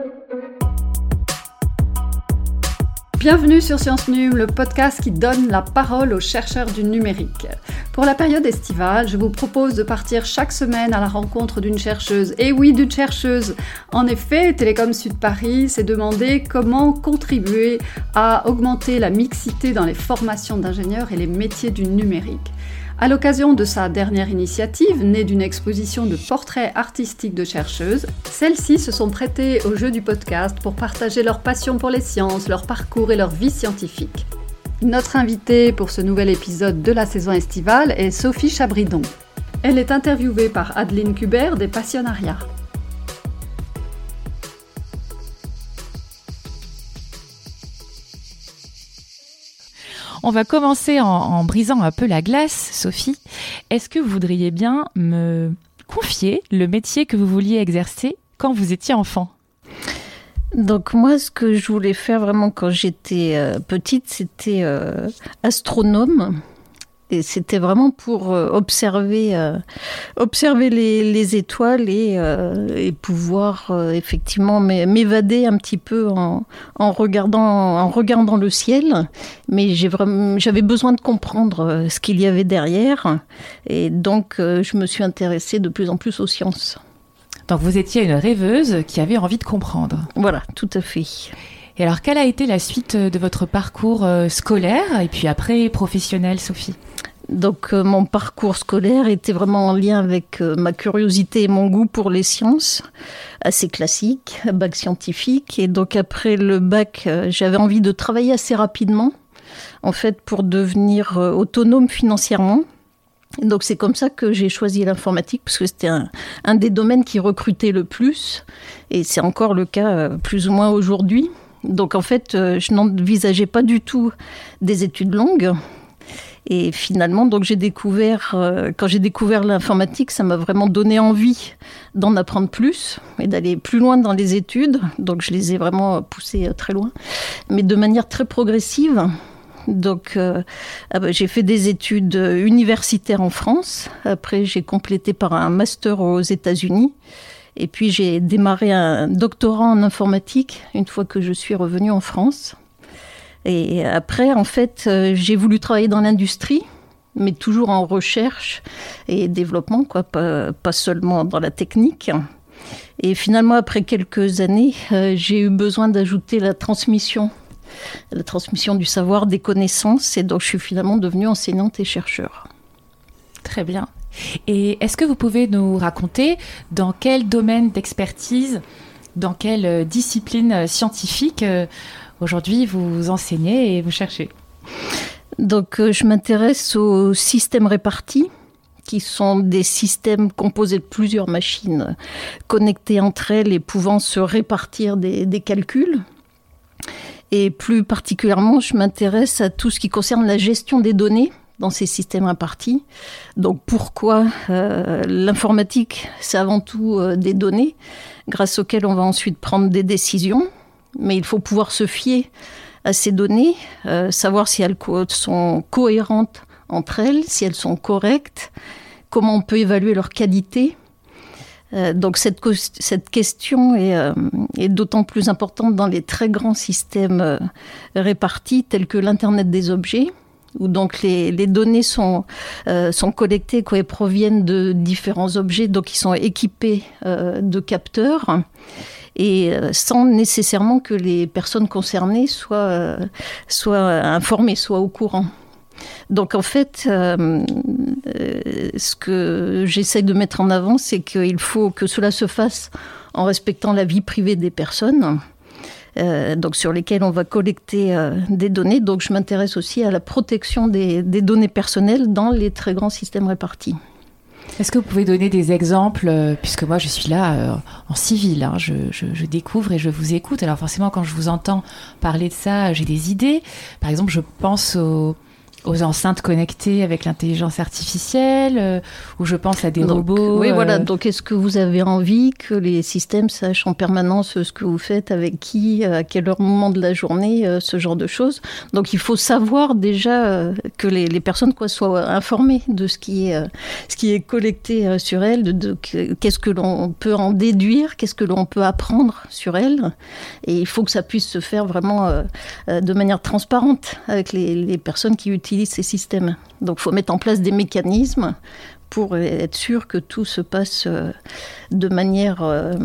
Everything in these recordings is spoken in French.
Bienvenue sur Science Num, le podcast qui donne la parole aux chercheurs du numérique. Pour la période estivale, je vous propose de partir chaque semaine à la rencontre d'une chercheuse. Et oui, d'une chercheuse. En effet, Télécom Sud Paris s'est demandé comment contribuer à augmenter la mixité dans les formations d'ingénieurs et les métiers du numérique. À l'occasion de sa dernière initiative, née d'une exposition de portraits artistiques de chercheuses, celles-ci se sont prêtées au jeu du podcast pour partager leur passion pour les sciences, leur parcours et leur vie scientifique. Notre invitée pour ce nouvel épisode de la saison estivale est Sophie Chabridon. Elle est interviewée par Adeline Kubert des Passionnariats. On va commencer en brisant un peu la glace, Sophie. Est-ce que vous voudriez bien me confier le métier que vous vouliez exercer quand vous étiez enfant ? Donc moi, ce que je voulais faire vraiment quand j'étais petite, c'était astronome. Et c'était vraiment pour observer les étoiles et pouvoir effectivement m'évader un petit peu en regardant le ciel. Mais j'avais besoin de comprendre ce qu'il y avait derrière. Et donc, je me suis intéressée de plus en plus aux sciences. Donc vous étiez une rêveuse qui avait envie de comprendre. Voilà, tout à fait. Et alors, quelle a été la suite de votre parcours scolaire et puis après professionnel, Sophie ? Donc, mon parcours scolaire était vraiment en lien avec ma curiosité et mon goût pour les sciences, assez classique, bac scientifique. Et donc, après le bac, j'avais envie de travailler assez rapidement, en fait, pour devenir autonome financièrement. Et donc, c'est comme ça que j'ai choisi l'informatique, parce que c'était un des domaines qui recrutait le plus. Et c'est encore le cas plus ou moins aujourd'hui. Donc, en fait, je n'envisageais pas du tout des études longues. Et finalement, donc quand j'ai découvert l'informatique, ça m'a vraiment donné envie d'en apprendre plus et d'aller plus loin dans les études. Donc, je les ai vraiment poussées très loin, mais de manière très progressive. Donc, j'ai fait des études universitaires en France. Après, j'ai complété par un master aux États-Unis. Et puis, j'ai démarré un doctorat en informatique une fois que je suis revenue en France. Et après, en fait, j'ai voulu travailler dans l'industrie, mais toujours en recherche et développement, pas seulement dans la technique. Et finalement, après quelques années, j'ai eu besoin d'ajouter la transmission du savoir, des connaissances. Et donc, je suis finalement devenue enseignante et chercheur. Très bien. Et est-ce que vous pouvez nous raconter dans quel domaine d'expertise, dans quelle discipline scientifique aujourd'hui vous enseignez et vous cherchez ? Donc je m'intéresse aux systèmes répartis, qui sont des systèmes composés de plusieurs machines connectées entre elles et pouvant se répartir des calculs. Et plus particulièrement, je m'intéresse à tout ce qui concerne la gestion des données dans ces systèmes répartis. Donc pourquoi l'informatique, c'est avant tout des données grâce auxquelles on va ensuite prendre des décisions. Mais il faut pouvoir se fier à ces données, savoir si elles sont cohérentes entre elles, si elles sont correctes, comment on peut évaluer leur qualité. Donc cette question est d'autant plus importante dans les très grands systèmes répartis tels que l'Internet des objets, où donc les données sont collectées et proviennent de différents objets, donc ils sont équipés de capteurs, et sans nécessairement que les personnes concernées soient informées, soient au courant. Donc en fait, ce que j'essaie de mettre en avant, c'est qu'il faut que cela se fasse en respectant la vie privée des personnes, donc sur lesquelles on va collecter des données. Donc je m'intéresse aussi à la protection des données personnelles dans les très grands systèmes répartis. Est-ce que vous pouvez donner des exemples, puisque moi je suis là en civil, hein, je découvre et je vous écoute. Alors forcément quand je vous entends parler de ça, j'ai des idées. Par exemple, je pense aux enceintes connectées avec l'intelligence artificielle, ou je pense à des robots. Oui, voilà. Donc, est-ce que vous avez envie que les systèmes sachent en permanence ce que vous faites, avec qui, à quel moment de la journée, ce genre de choses. Donc, il faut savoir déjà que les personnes soient informées de ce qui est collecté sur elles, qu'est-ce que l'on peut en déduire, qu'est-ce que l'on peut apprendre sur elles. Et il faut que ça puisse se faire vraiment de manière transparente avec les personnes qui utilisent ces systèmes. Donc, il faut mettre en place des mécanismes pour être sûr que tout se passe de manière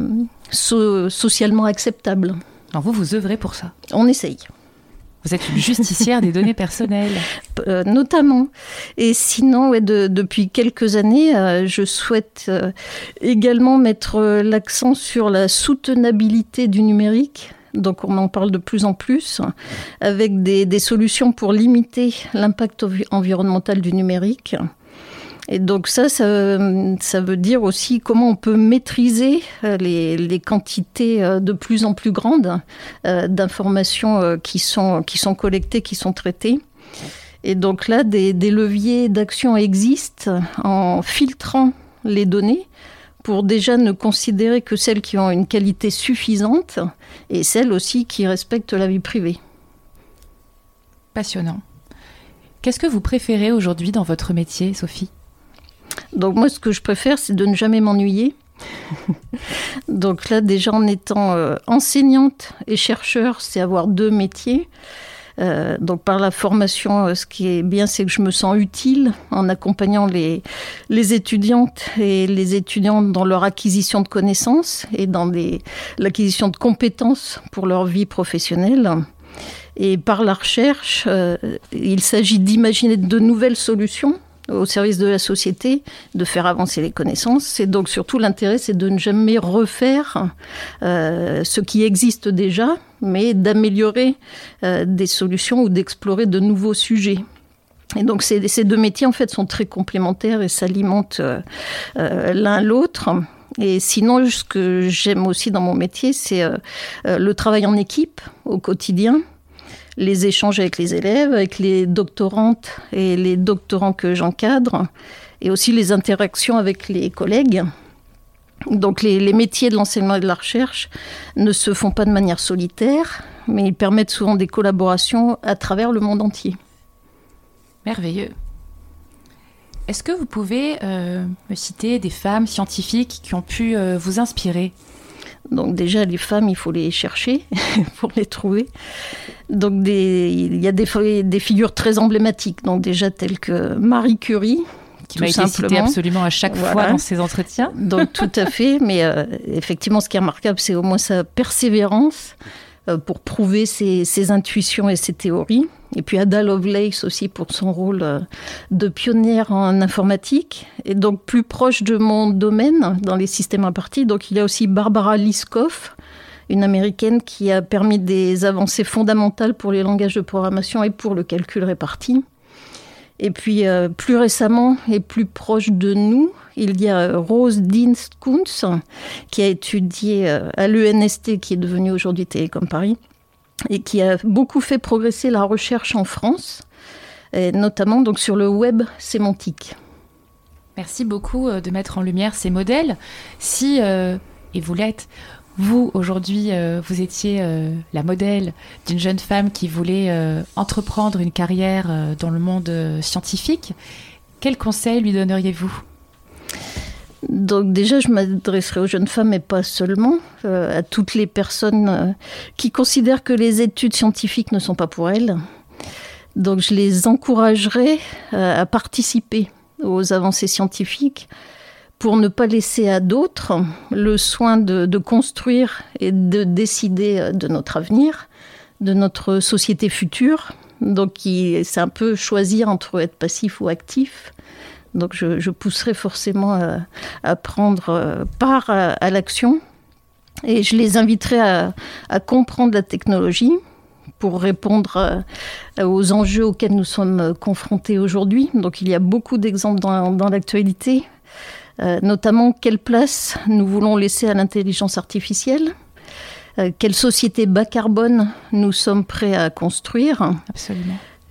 socialement acceptable. Alors vous œuvrez pour ça? On essaye. Vous êtes une justicière des données personnelles. Notamment. Et sinon, depuis quelques années, je souhaite également mettre l'accent sur la soutenabilité du numérique. Donc on en parle de plus en plus, avec des solutions pour limiter l'impact environnemental du numérique. Et donc ça veut dire aussi comment on peut maîtriser les quantités de plus en plus grandes d'informations qui sont collectées, qui sont traitées. Et donc là, des leviers d'action existent en filtrant les données, pour déjà ne considérer que celles qui ont une qualité suffisante et celles aussi qui respectent la vie privée. Passionnant. Qu'est-ce que vous préférez aujourd'hui dans votre métier, Sophie ? Donc moi, ce que je préfère, c'est de ne jamais m'ennuyer. Donc là, déjà en étant enseignante et chercheur, c'est avoir 2 métiers. Donc par la formation, ce qui est bien, c'est que je me sens utile en accompagnant les étudiantes et les étudiants dans leur acquisition de connaissances et dans l'acquisition de compétences pour leur vie professionnelle. Et par la recherche, il s'agit d'imaginer de nouvelles solutions au service de la société, de faire avancer les connaissances. Et donc surtout l'intérêt, c'est de ne jamais refaire ce qui existe déjà, mais d'améliorer des solutions ou d'explorer de nouveaux sujets. Et donc ces 2 métiers en fait sont très complémentaires et s'alimentent l'un l'autre. Et sinon, ce que j'aime aussi dans mon métier, c'est le travail en équipe au quotidien, les échanges avec les élèves, avec les doctorantes et les doctorants que j'encadre, et aussi les interactions avec les collègues. Donc les métiers de l'enseignement et de la recherche ne se font pas de manière solitaire, mais ils permettent souvent des collaborations à travers le monde entier. Merveilleux. Est-ce que vous pouvez me citer des femmes scientifiques qui ont pu vous inspirer ? Donc déjà, les femmes, il faut les chercher pour les trouver. Donc il y a des figures très emblématiques, donc déjà telles que Marie Curie, qui m'a été citée absolument à chaque fois dans ces entretiens. Donc tout à fait, mais effectivement, ce qui est remarquable, c'est au moins sa persévérance pour prouver ses intuitions et ses théories. Et puis Ada Lovelace aussi pour son rôle de pionnière en informatique. Et donc plus proche de mon domaine dans les systèmes répartis, donc il y a aussi Barbara Liskov, une américaine qui a permis des avancées fondamentales pour les langages de programmation et pour le calcul réparti. Et puis plus récemment et plus proche de nous, il y a Rose Dienst-Kunz qui a étudié à l'ENST, qui est devenue aujourd'hui Télécom Paris, et qui a beaucoup fait progresser la recherche en France, et notamment donc sur le web sémantique. Merci beaucoup de mettre en lumière ces modèles. Si, et vous l'êtes, vous, aujourd'hui, vous étiez la modèle d'une jeune femme qui voulait entreprendre une carrière dans le monde scientifique, quel conseil lui donneriez-vous ? Donc déjà, je m'adresserai aux jeunes femmes, mais pas seulement, à toutes les personnes qui considèrent que les études scientifiques ne sont pas pour elles. Donc je les encouragerai à participer aux avancées scientifiques pour ne pas laisser à d'autres le soin de construire et de décider de notre avenir, de notre société future. Donc c'est un peu choisir entre être passif ou actif. Donc je pousserai forcément à prendre part à l'action, et je les inviterai à comprendre la technologie pour répondre aux enjeux auxquels nous sommes confrontés aujourd'hui. Donc il y a beaucoup d'exemples dans l'actualité, notamment quelle place nous voulons laisser à l'intelligence artificielle, quelle société bas carbone nous sommes prêts à construire. Absolument.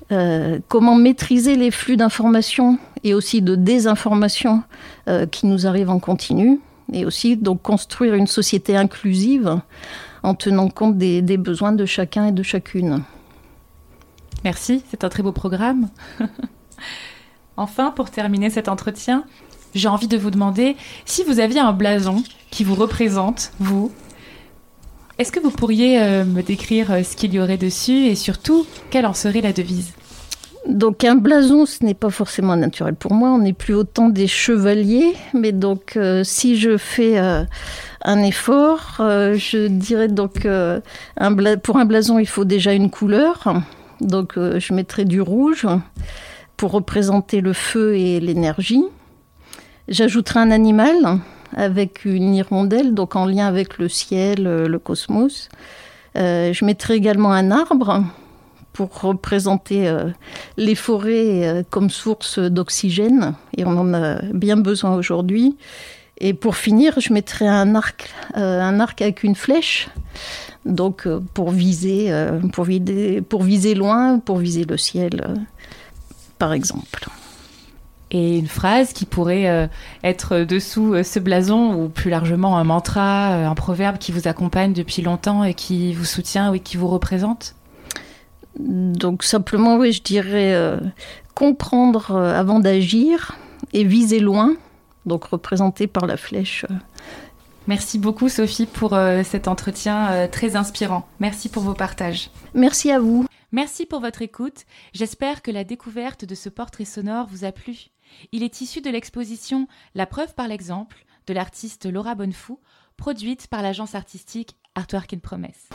comment maîtriser les flux d'informations et aussi de désinformation qui nous arrivent en continu, et aussi donc construire une société inclusive en tenant compte des besoins de chacun et de chacune. Merci, c'est un très beau programme. Enfin, pour terminer cet entretien, j'ai envie de vous demander si vous aviez un blason qui vous représente, vous. Est-ce que vous pourriez me décrire ce qu'il y aurait dessus et surtout, quelle en serait la devise ? Donc un blason, ce n'est pas forcément naturel pour moi, on n'est plus autant des chevaliers, mais donc si je fais un effort, je dirais donc pour un blason il faut déjà une couleur, donc je mettrai du rouge pour représenter le feu et l'énergie. J'ajouterai un animal avec une hirondelle, donc en lien avec le ciel, le cosmos. Je mettrai également un arbre pour représenter les forêts comme source d'oxygène, et on en a bien besoin aujourd'hui. Et pour finir, je mettrai un arc avec une flèche, donc pour viser loin, pour viser le ciel, par exemple. Et une phrase qui pourrait être dessous ce blason, ou plus largement un mantra, un proverbe qui vous accompagne depuis longtemps et qui vous soutient et qui vous représente ? Donc simplement, oui, je dirais comprendre avant d'agir et viser loin, donc représenté par la flèche. Merci beaucoup Sophie pour cet entretien très inspirant. Merci pour vos partages. Merci à vous. Merci pour votre écoute. J'espère que la découverte de ce portrait sonore vous a plu. Il est issu de l'exposition La preuve par l'exemple de l'artiste Laura Bonnefou, produite par l'agence artistique Artwork in Promesse.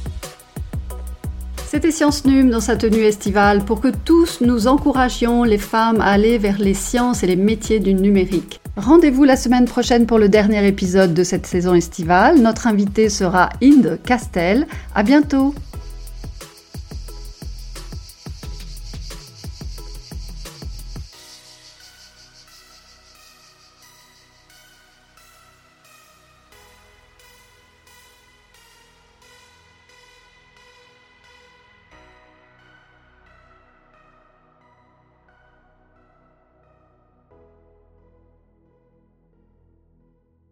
C'était Science Num dans sa tenue estivale pour que tous nous encouragions les femmes à aller vers les sciences et les métiers du numérique. Rendez-vous la semaine prochaine pour le dernier épisode de cette saison estivale. Notre invitée sera Inde Castel. À bientôt!